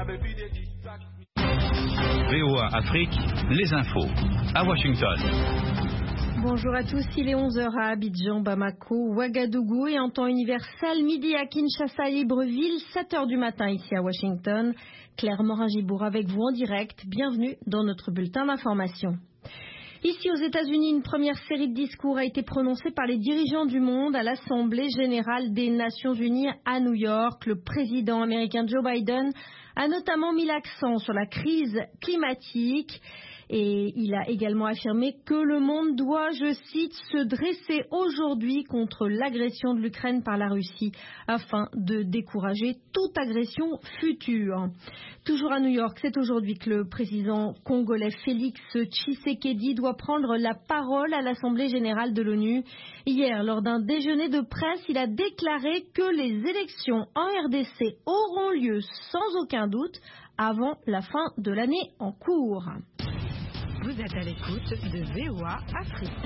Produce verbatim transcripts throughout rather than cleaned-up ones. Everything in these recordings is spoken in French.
V O A Afrique, les infos, à Washington. Bonjour à tous, il est onze heures à Abidjan, Bamako, Ouagadougou et en temps universel, midi à Kinshasa, Libreville, sept heures du matin ici à Washington. Claire Morin-Gibourg avec vous en direct, bienvenue dans notre bulletin d'information. Ici aux États-Unis, une première série de discours a été prononcée par les dirigeants du monde à l'Assemblée générale des Nations unies à New York. Le président américain Joe Biden a notamment mis l'accent sur la crise climatique. Et il a également affirmé que le monde doit, je cite, se dresser aujourd'hui contre l'agression de l'Ukraine par la Russie afin de décourager toute agression future. Toujours à New York, c'est aujourd'hui que le président congolais Félix Tshisekedi doit prendre la parole à l'Assemblée générale de l'ONU. Hier, lors d'un déjeuner de presse, il a déclaré que les élections en R D C auront lieu sans aucun doute avant la fin de l'année en cours. Vous êtes à l'écoute de V O A Afrique.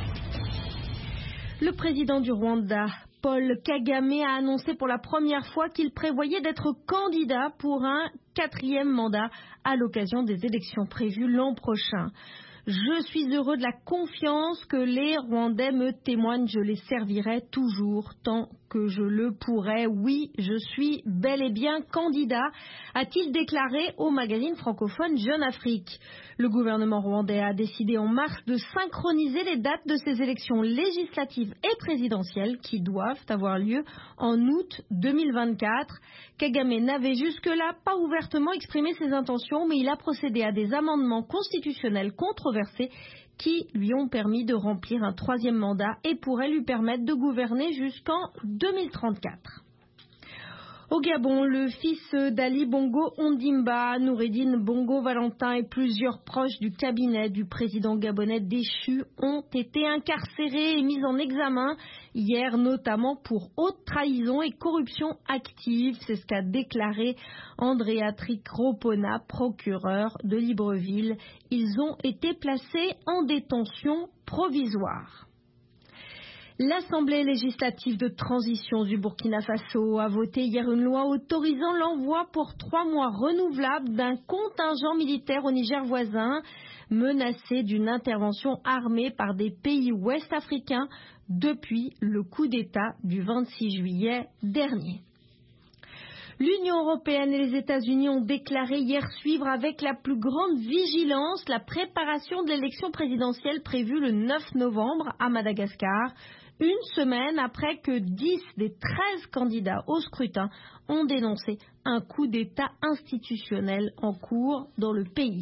Le président du Rwanda, Paul Kagame, a annoncé pour la première fois qu'il prévoyait d'être candidat pour un quatrième mandat à l'occasion des élections prévues l'an prochain. Je suis heureux de la confiance que les Rwandais me témoignent. Je les servirai toujours tant que je le pourrai. Oui, je suis bel et bien candidat, a-t-il déclaré au magazine francophone Jeune Afrique. Le gouvernement rwandais a décidé en mars de synchroniser les dates de ces élections législatives et présidentielles qui doivent avoir lieu en août deux mille vingt-quatre. Kagame n'avait jusque-là pas ouvertement exprimé ses intentions, mais il a procédé à des amendements constitutionnels controversés qui lui ont permis de remplir un troisième mandat et pourraient lui permettre de gouverner jusqu'en deux mille trente-quatre. Au Gabon, le fils d'Ali Bongo Ondimba, Noureddine Bongo Valentin et plusieurs proches du cabinet du président gabonais déchu ont été incarcérés et mis en examen hier, notamment pour haute trahison et corruption active. C'est ce qu'a déclaré Andréatric Ropona, procureur de Libreville. Ils ont été placés en détention provisoire. L'Assemblée législative de transition du Burkina Faso a voté hier une loi autorisant l'envoi pour trois mois renouvelables d'un contingent militaire au Niger voisin, menacé d'une intervention armée par des pays ouest-africains depuis le coup d'État du vingt-six juillet dernier. L'Union européenne et les États-Unis ont déclaré hier suivre avec la plus grande vigilance la préparation de l'élection présidentielle prévue le neuf novembre à Madagascar, une semaine après que dix des treize candidats au scrutin ont dénoncé un coup d'État institutionnel en cours dans le pays.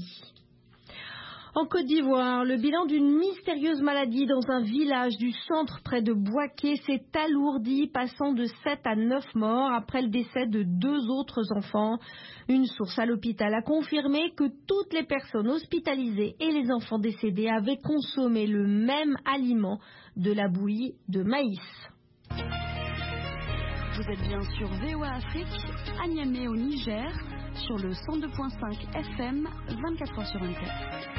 En Côte d'Ivoire, le bilan d'une mystérieuse maladie dans un village du centre près de Bouaké s'est alourdi, passant de sept à neuf morts après le décès de deux autres enfants. Une source à l'hôpital a confirmé que toutes les personnes hospitalisées et les enfants décédés avaient consommé le même aliment, de la bouillie de maïs. Vous êtes bien sur V O A Afrique, à Niamey au Niger, sur le cent deux virgule cinq F M, vingt-quatre heures sur vingt-quatre.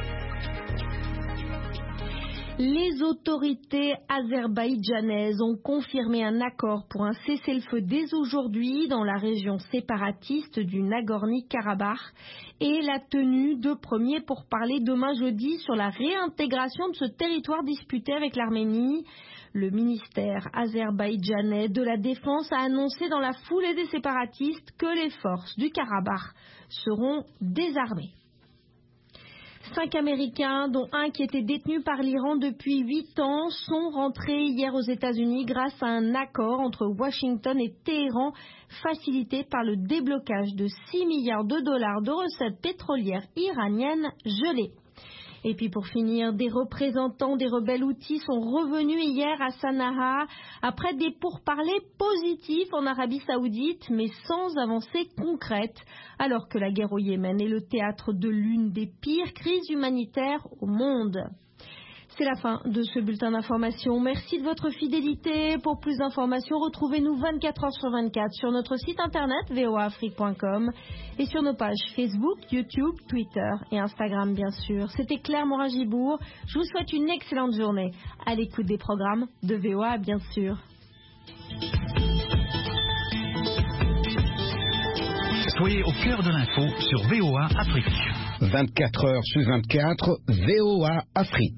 Les autorités azerbaïdjanaises ont confirmé un accord pour un cessez-le-feu dès aujourd'hui dans la région séparatiste du Nagorno-Karabakh et la tenue de premiers pourparlers demain jeudi sur la réintégration de ce territoire disputé avec l'Arménie. Le ministère azerbaïdjanais de la Défense a annoncé dans la foulée des séparatistes que les forces du Karabakh seront désarmées. Cinq Américains, dont un qui était détenu par l'Iran depuis huit ans, sont rentrés hier aux États-Unis grâce à un accord entre Washington et Téhéran, facilité par le déblocage de six milliards de dollars de recettes pétrolières iraniennes gelées. Et puis pour finir, des représentants des rebelles houthis sont revenus hier à Sanaa après des pourparlers positifs en Arabie Saoudite, mais sans avancée concrète, alors que la guerre au Yémen est le théâtre de l'une des pires crises humanitaires au monde. C'est la fin de ce bulletin d'information. Merci de votre fidélité. Pour plus d'informations, retrouvez-nous vingt-quatre heures sur vingt-quatre sur notre site internet v o a afrique point com et sur nos pages Facebook, YouTube, Twitter et Instagram bien sûr. C'était Claire Morin-Gibourg. Je vous souhaite une excellente journée à l'écoute des programmes de V O A bien sûr. Soyez au cœur de l'info sur V O A Afrique. vingt-quatre heures sur vingt-quatre, V O A Afrique.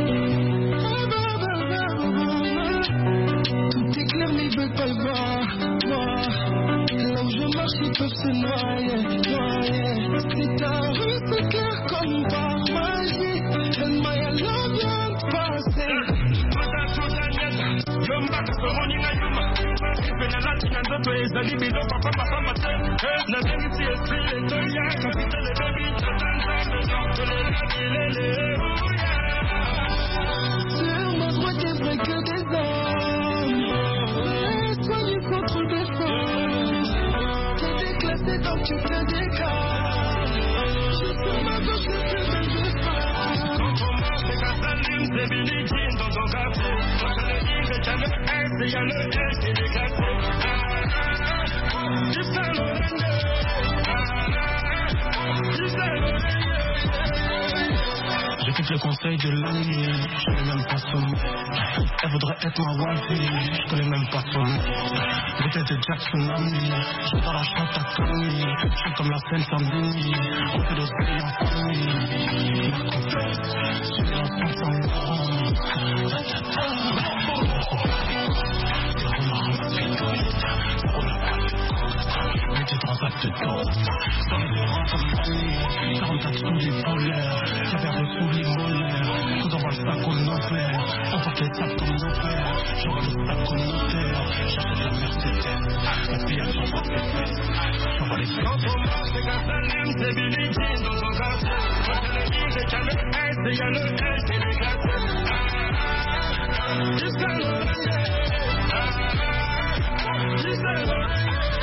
Tout est clair, mais ils veulent pas le voir. Là où je marche, ils peuvent se noyer, noyer. C'est ta rue, c'est clair comme par magie. And my love vient de passer. Sur ma droite, il vrai que des hommes. Soyez contre des femmes. T'es déclassé donc tu te décales. Je sur ma gauche, le plus belle des femmes. Quand on marche, c'est qu'à Salim, c'est Billie Jean dans ton café. Quand je le dis, c'est qu'il y a le S et il y a le S qui est déclassé. Tu sais le rendre. Tu sais le rendre. J'écoute le conseil de l'ami, je connais même pas son nom. Elle voudrait être ma wifey, je connais même pas son nom. Bouteille de Jackson Ami, je dans la chante à Camille. Je suis comme la scène sans Denis, on fait d'océan en famille. Ma confesse, je suis dans le sans Laurent. Mettez trois actes d'or, sans les rangs comme Mali, quarante-quatre sous les voleurs, j'avais reçu les molaires, tout dans le sac comme nos pères, on porte les sacs comme nos pères, j'aurai le sac comme nos terres, j'achète la Mercedes, la pillage sur votre fesses, j'envoie les fesses. Quand on marche, c'est qu'à Salim, c'est Billie Jean dans son quartier, quand je le dis, c'est qu'il y a le S et il y a le S qui est déclassé. Jusqu'à l'oreille, jusqu'à l'oreille.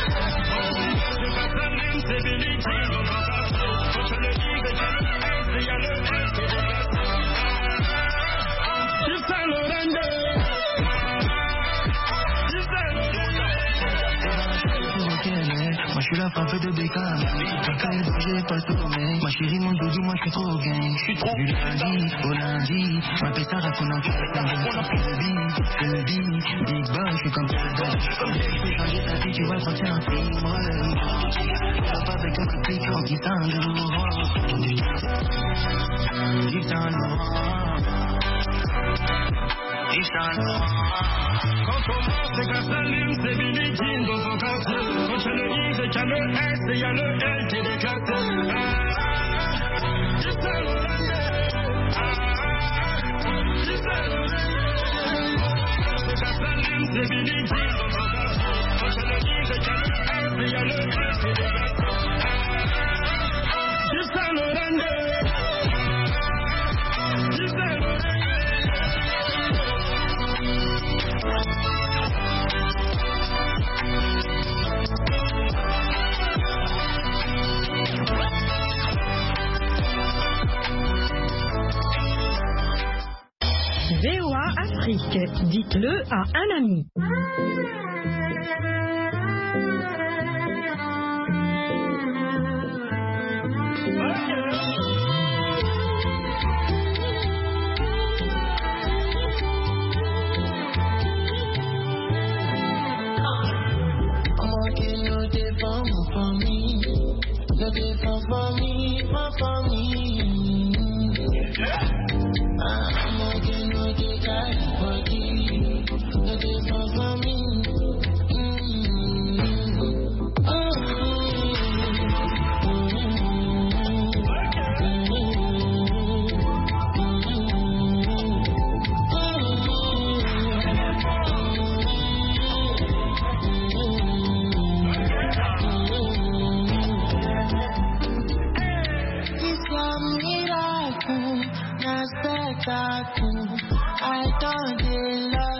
C'est Billie Jean dans ton quartier. Quand je le dis, c'est qu'il y a le S et il y a le S qui est déclassé. Tu sais le rendre. Tu sais le rendre. Moi je suis la frappe de Beckham. Quand elle bouge, j'ai pas le sommeil. Ma chérie, mon doudou, moi je suis trop gang. Je suis trop du lundi au lundi. Ma pétard à son enfant. C'est le big, big boss, je suis comme ça. Je peux changer ta vie, tu vois, quand c'est un film. Pas avec un petit cœur qui Saint Laurent. Yves Saint Laurent. Yves Saint Laurent. Quand on marche, c'est qu'à Salim, c'est Billie Jean dans son quartier. Quand je le dis, c'est qu'il y a le S et il y a le L qui est déclassé. Yves Saint Laurent. Yves Saint Laurent. C'est qu'à Salim, c'est Billie Jean dans son quartier. Quand je le dis, c'est qu'il y a le S et il y a le L qui est déclassé. Jusqu'à l'oreille, jusqu'à l'oreille. V O A Afrique, dites-le à un ami. For me, for, for me. I'm okay, no take time for you. No take for, for me. I don't love